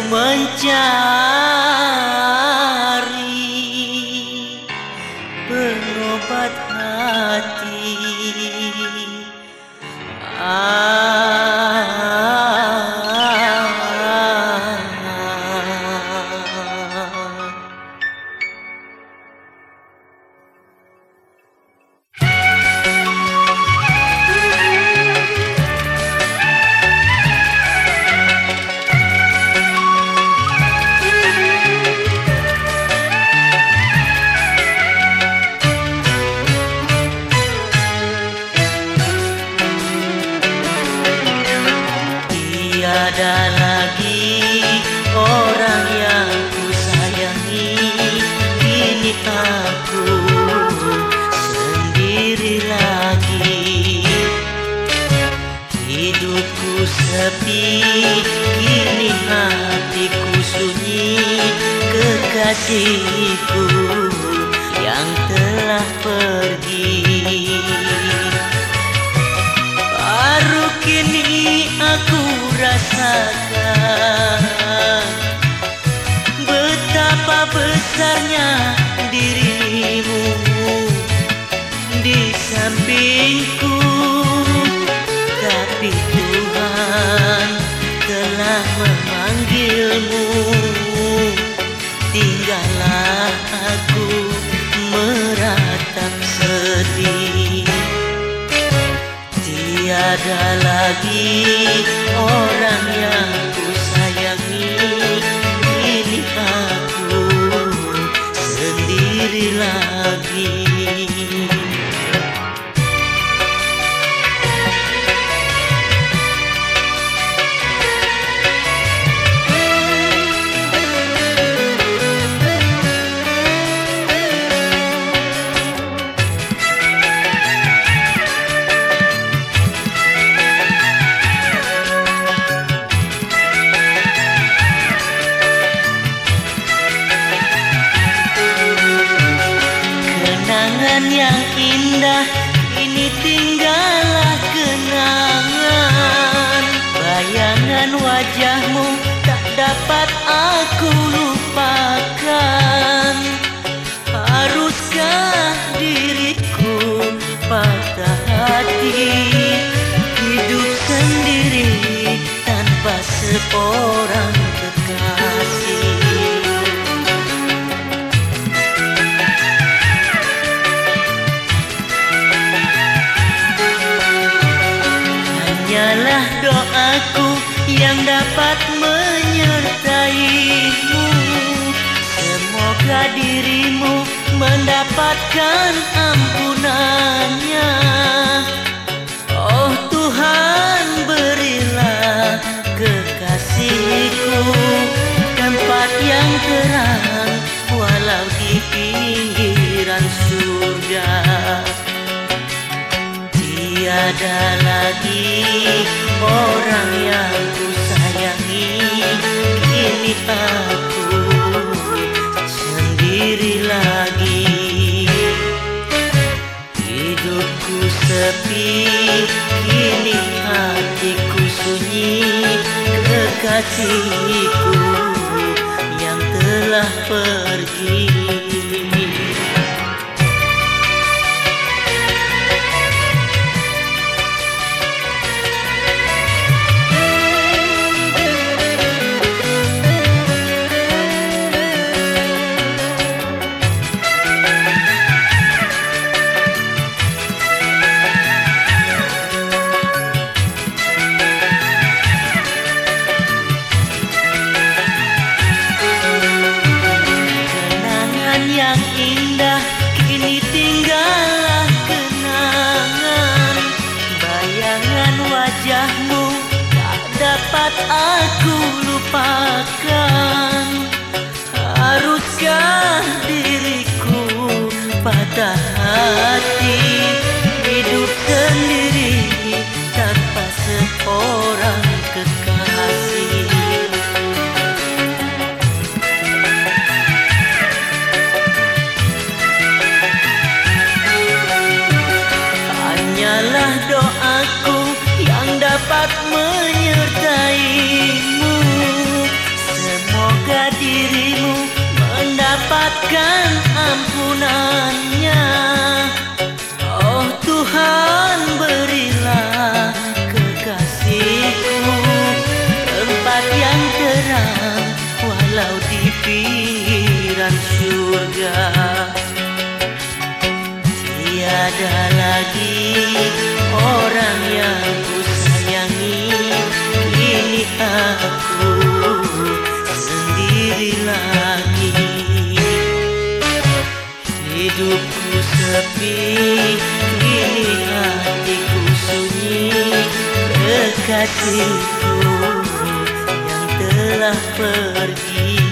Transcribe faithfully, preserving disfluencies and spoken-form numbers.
mencari pengobat hati. Tiada lagi orang yang ku sayangi, kini aku sendiri lagi. Hidupku sepi, kini hatiku sunyi, kekasihku yang telah pergi. Baru kini aku rasakan betapa besarnya dirimu di sampingku. Tapi Tuhan telah memanggilmu, tinggallah aku meratap sedih. Tiada lagi orang yang ku sayangi, kini aku sendiri lagi. Yang indah ini tinggallah kenangan. Bayangan wajahmu tak dapat aku lupakan. Haruskah diriku patah hati, hidup sendiri tanpa seorang kekasih? Hanyalah doaku yang dapat menyertaimu. Semoga dirimu mendapatkan ampunannya. Oh Tuhan, berilah kekasihku tempat yang terang, walau di pinggiran surga. Tiada lagi orang yang ku sayangi, kini aku sendiri lagi. Hidupku sepi, kini hatiku sunyi, kekasihku yang telah pergi. Yang indah kini tinggallah kenangan. Bayangan wajahmu tak dapat aku lupakan. Haruskah diriku patah hati, hidup sendiri tanpa seorang kekasih? Hanyalah doaku yang dapat menyertaimu. Semoga dirimu mendapatkan ampunannya. Oh Tuhan, berilah kekasihku tempat yang terang walau di pinggiran surga. Tiada lagi orang yang ku sayangi, kini aku sendiri lagi. Hidupku sepi, kini hatiku sunyi, kekasihku yang telah pergi.